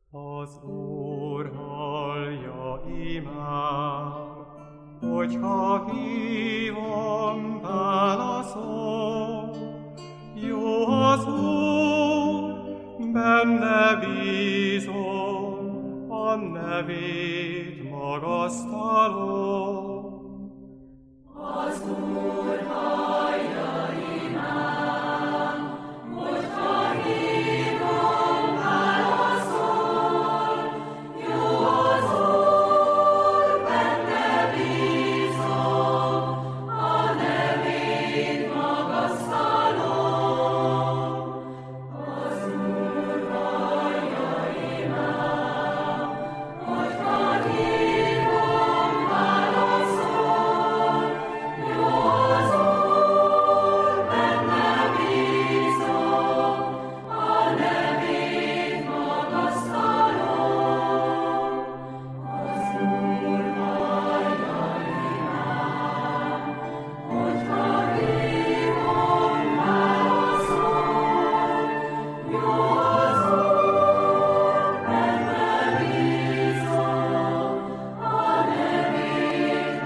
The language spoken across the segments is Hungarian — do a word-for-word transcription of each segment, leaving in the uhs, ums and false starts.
Az Úr hallja imám, hogyha hívom, válaszol. Jó az Úr, benne bízom, a nevét magasztalom. Az Úr hallja imám, hogyha hívom, válaszol. Jó az Úr, benne bízom, a nevét magasztalom. Az Úr hallja imám, hogyha hívom, válaszol. Jó az Úr, benne bízom, a nevét magasztalom. Az Úr hallja imám, hogyha hívom, válaszol. Jó az Úr, benne bízom, a nevét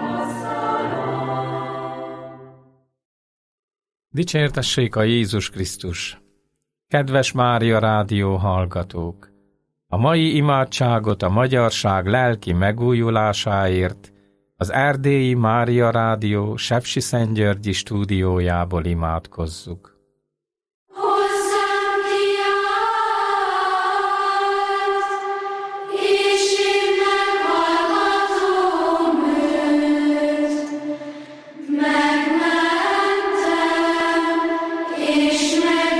magasztalom. Dicsértessék a Jézus Krisztus! Kedves Mária Rádió hallgatók! A mai imádságot a magyarság lelki megújulásáért az Erdélyi Mária Rádió Sepsiszentgyörgyi stúdiójából imádkozzuk. Hozzám kiállt, és én meghallgatom őt. Megmentem, és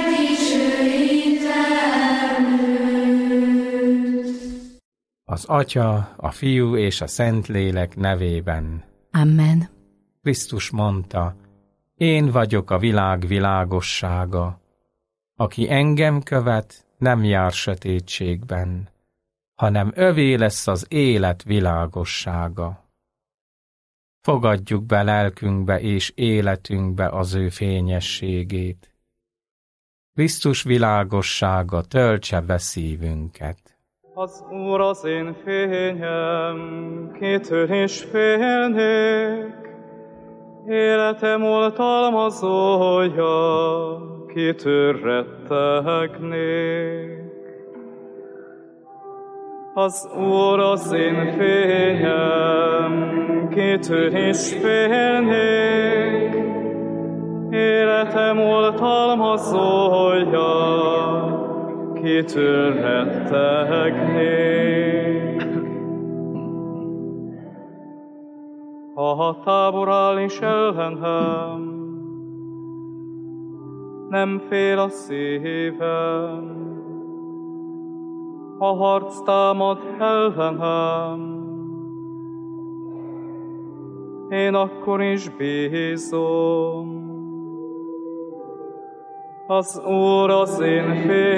megdicsőítem őt. Az Atya, a Fiú és a Szentlélek nevében. Amen. Krisztus mondta, én vagyok a világ világossága. Aki engem követ, nem jár sötétségben, hanem övé lesz az élet világossága. Fogadjuk be lelkünkbe és életünkbe az ő fényességét. Krisztus világossága töltse be szívünket. Az Úr az én fényem, kitől is félnék. Életem oltalmazója, kitől rettegnék. Az Úr az én fényem, kitől is félnék. Életem oltalmazója, kitől rettegnék. Ha tábor áll is ellenem, nem fél a szívem. Ha harc támad ellenem, én akkor is bízom. Az Úr az én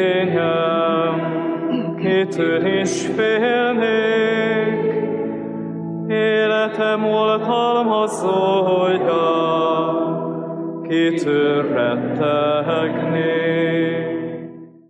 fényem, kitől is félnék. Életem oltalmazója, kitől rettegnék.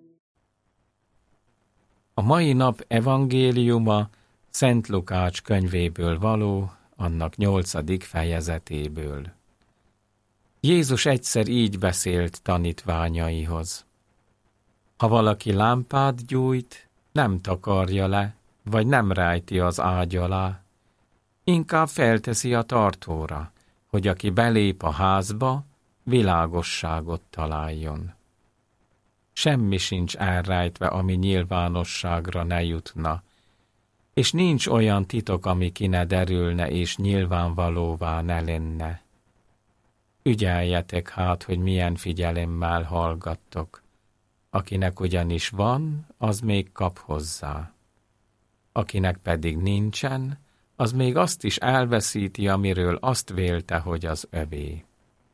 A mai nap evangéliuma Szent Lukács könyvéből való, annak nyolcadik fejezetéből. Jézus egyszer így beszélt tanítványaihoz. Ha valaki lámpát gyújt, nem takarja le, vagy nem rájti az ágy alá, inkább felteszi a tartóra, hogy aki belép a házba, világosságot találjon. Semmi sincs elrejtve, ami nyilvánosságra ne jutna, és nincs olyan titok, ami ki ne derülne és nyilvánvalóvá ne lenne. Ügyeljetek hát, hogy milyen figyelemmel hallgattok. Akinek ugyanis van, az még kap hozzá. Akinek pedig nincsen, az még azt is elveszíti, amiről azt vélte, hogy az övé.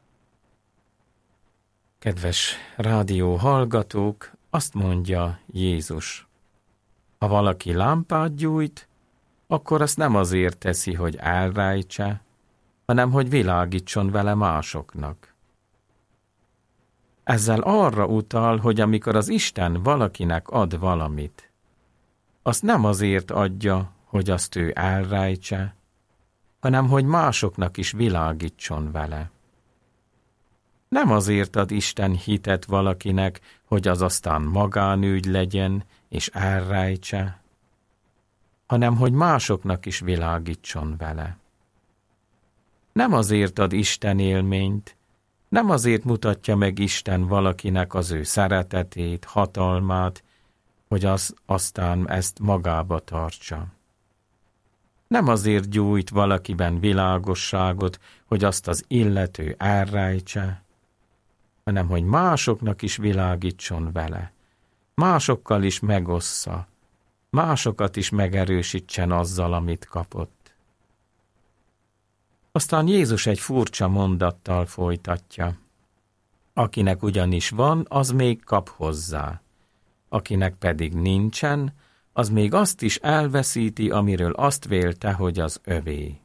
Kedves rádió hallgatók, azt mondja Jézus, ha valaki lámpát gyújt, akkor azt nem azért teszi, hogy elrejtse, hanem hogy világítson vele másoknak. Ezzel arra utal, hogy amikor az Isten valakinek ad valamit, azt nem azért adja, hogy azt ő elrejtse, hanem hogy másoknak is világítson vele. Nem azért ad Isten hitet valakinek, hogy az aztán magánügy legyen és elrejtse, hanem hogy másoknak is világítson vele. Nem azért ad Isten élményt, nem azért mutatja meg Isten valakinek az ő szeretetét, hatalmát, hogy az aztán ezt magába tartsa. Nem azért gyújt valakiben világosságot, hogy azt az illető elrejtse, hanem hogy másoknak is világítson vele, másokkal is megossza, másokat is megerősítsen azzal, amit kapott. Aztán Jézus egy furcsa mondattal folytatja. Akinek ugyanis van, az még kap hozzá. Akinek pedig nincsen, az még azt is elveszíti, amiről azt vélte, hogy az övé.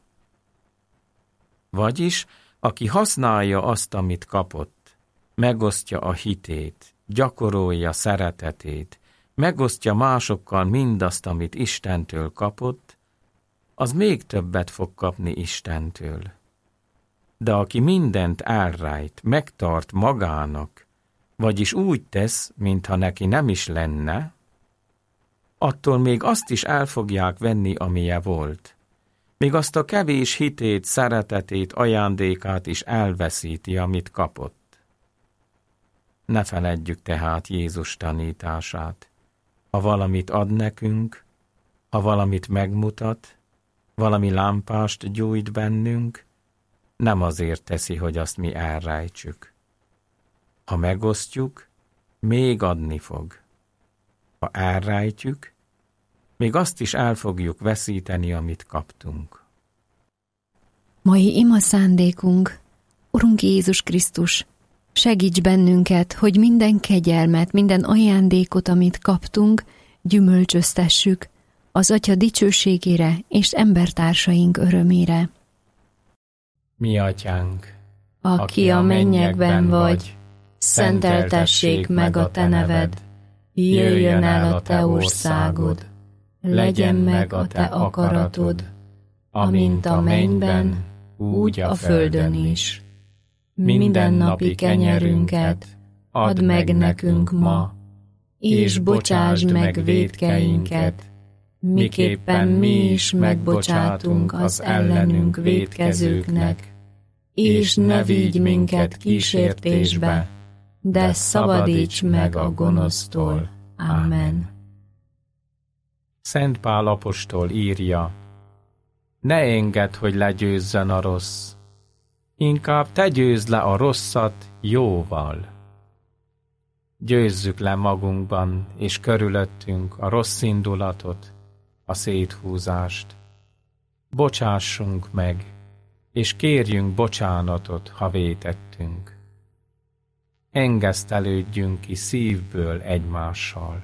Vagyis, aki használja azt, amit kapott, megosztja a hitét, gyakorolja szeretetét, megosztja másokkal mindazt, amit Istentől kapott, az még többet fog kapni Istentől. De aki mindent elrejt, megtart magának, vagyis úgy tesz, mintha neki nem is lenne, attól még azt is el fogják venni, amilyen volt. Még azt a kevés hitét, szeretetét, ajándékát is elveszíti, amit kapott. Ne feledjük tehát Jézus tanítását. Ha valamit ad nekünk, ha valamit megmutat, valami lámpást gyújt bennünk, nem azért teszi, hogy azt mi elrejtsük. Ha megosztjuk, még adni fog. Ha elrejtjük, még azt is el fogjuk veszíteni, amit kaptunk. Mai ima szándékunk, Urunk Jézus Krisztus, segíts bennünket, hogy minden kegyelmet, minden ajándékot, amit kaptunk, gyümölcsöztessük az Atya dicsőségére és embertársaink örömére. Mi Atyánk, aki a mennyekben vagy, szenteltessék meg a te neved, jöjjön el a te országod, legyen meg a te akaratod, amint a mennyben, úgy a földön is. Mindennapi kenyerünket add meg nekünk ma, és bocsásd meg vétkeinket, miképpen mi is megbocsátunk az ellenünk vétkezőknek, és ne vigy minket kísértésbe, de szabadíts meg a gonosztól. Amen. Szent Pál apostol írja, ne engedd, hogy legyőzzön a rossz, inkább te győzd le a rosszat jóval. Győzzük le magunkban és körülöttünk a rossz indulatot, a széthúzást. Bocsássunk meg, és kérjünk bocsánatot, ha vétettünk. Engesztelődjünk ki szívből egymással.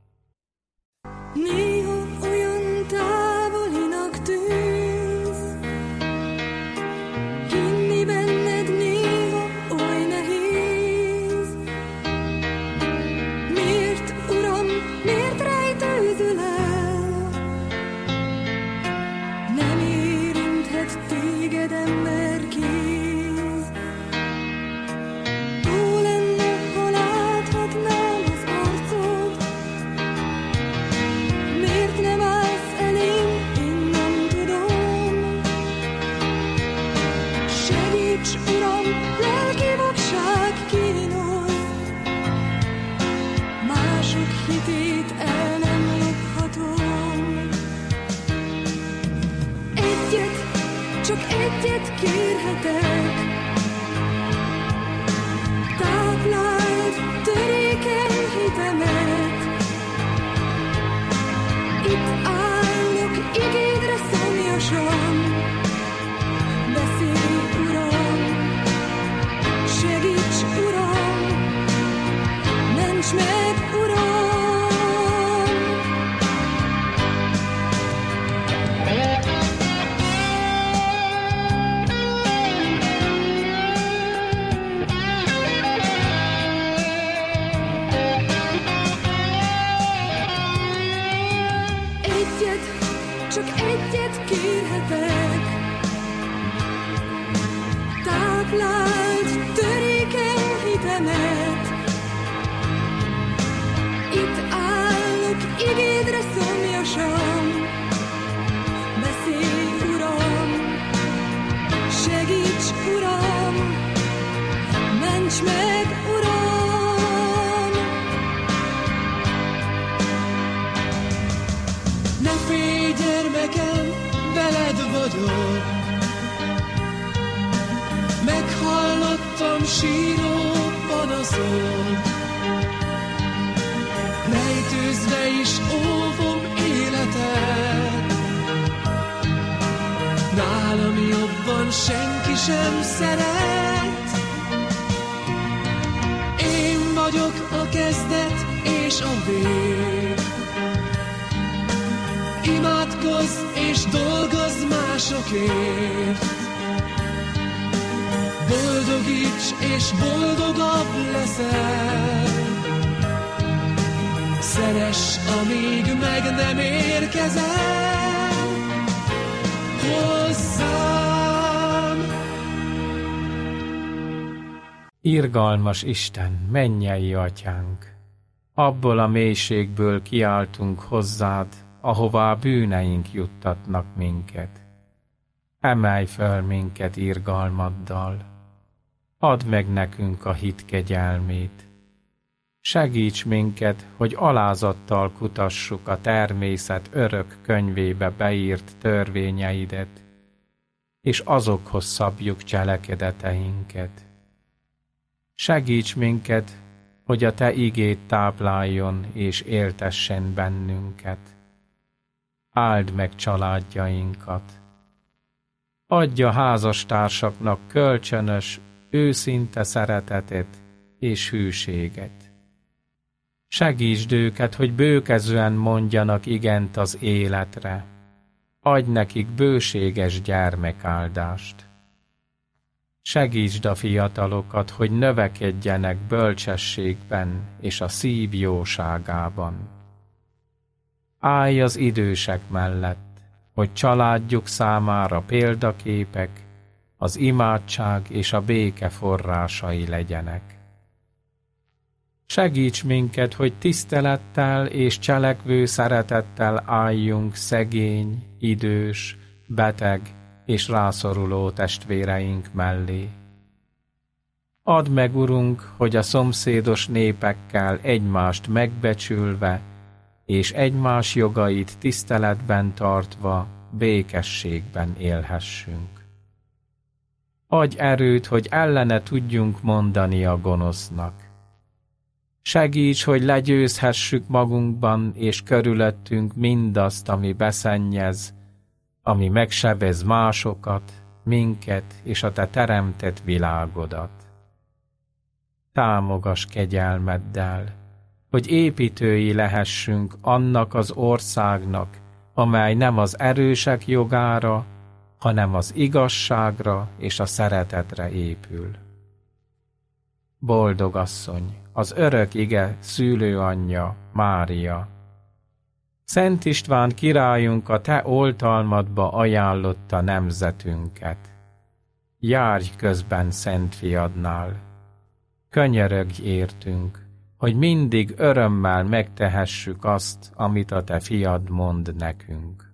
Néha olyan távolinak tűnsz, hinni benned néha oly nehéz. Miért, Uram, miért rejtőzöl el? Nem érinthet téged emberkéz. Jó lenne, ha láthatnám az arcod. Miért nem állsz elém, én nem tudom. Segíts, Uram, lelki vakság kínos. Mások hitét el nem lophatom. Egyet, csak egyet kérhetek. Tápláld törékeny hitemet. Itt állok igédre szomjasan. Beszélj, Uram, segíts, Uram, ments meg, Uram. egyet, csak egyet kérhetek. Tápláld törékeny hitemet. Itt állok igédre szomjasan. Beszélj, Uram, segíts, Uram, ments meg, Uram. Ne félj, gyermekem, veled vagyok. Meghallottam síró panaszod. Rejtőzve is óvom életed. Nálam jobban senki sem szeret. Én vagyok a kezdet és a vég. Imádkozz és dolgozz másokért. Boldogíts és boldogabb leszel. Szeress, amíg meg nem érkezel hozzám. Irgalmas Isten, mennyei atyánk, abból a mélységből kiáltunk hozzád, ahová bűneink juttatnak minket. Emelj föl minket irgalmaddal, add meg nekünk a hit kegyelmét. Segíts minket, hogy alázattal kutassuk a természet örök könyvébe beírt törvényeidet, és azokhoz szabjuk cselekedeteinket. Segíts minket, hogy a te igéd tápláljon és éltessen bennünket. Áld meg családjainkat. Adj a házastársaknak kölcsönös, őszinte szeretetet és hűséget. Segítsd őket, hogy bőkezően mondjanak igent az életre. Adj nekik bőséges gyermekáldást. Segítsd a fiatalokat, hogy növekedjenek bölcsességben és a szív jóságában. Állj az idősek mellett, hogy családjuk számára példaképek, az imádság és a béke forrásai legyenek. Segíts minket, hogy tisztelettel és cselekvő szeretettel álljunk szegény, idős, beteg és rászoruló testvéreink mellé. Add meg, Urunk, hogy a szomszédos népekkel egymást megbecsülve és egymás jogait tiszteletben tartva békességben élhessünk. Adj erőt, hogy ellene tudjunk mondani a gonosznak. Segíts, hogy legyőzhessük magunkban és körülöttünk mindazt, ami beszennyez, ami megsebez másokat, minket és a te teremtett világodat. Támogass kegyelmeddel, hogy építői lehessünk annak az országnak, amely nem az erősek jogára, hanem az igazságra és a szeretetre épül. Boldog asszony, az örök ige szülőanyja, Mária! Szent István királyunk a te oltalmadba ajánlotta nemzetünket. Járj közben Szent Fiadnál! Könyörögj értünk, hogy mindig örömmel megtehessük azt, amit a te fiad mond nekünk.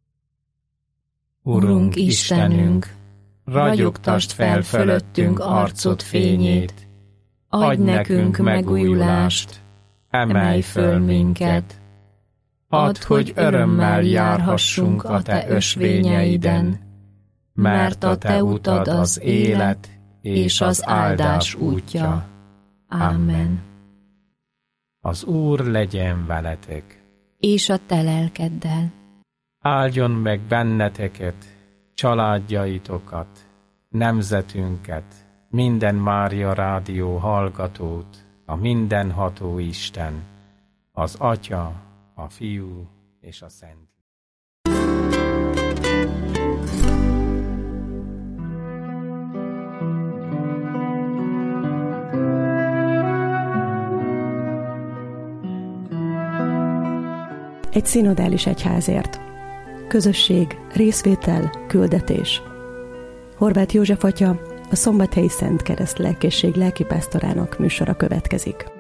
Urunk Istenünk, ragyogtasd fel fölöttünk arcod fényét, adj nekünk megújulást, emelj föl minket. Add, hogy örömmel járhassunk a te ösvényeiden, mert a te utad az élet és az áldás útja. Ámen. Az Úr legyen veletek. És a te lelkeddel. Áldjon meg benneteket, családjaitokat, nemzetünket, minden Mária Rádió hallgatót, a mindenható Isten, az Atya, a Fiú és a Szent. egy szinodális egyházért. Közösség, részvétel, küldetés. Horváth József atya, a Szombathelyi Szent Kereszt Lelkészség lelkipásztorának műsora következik.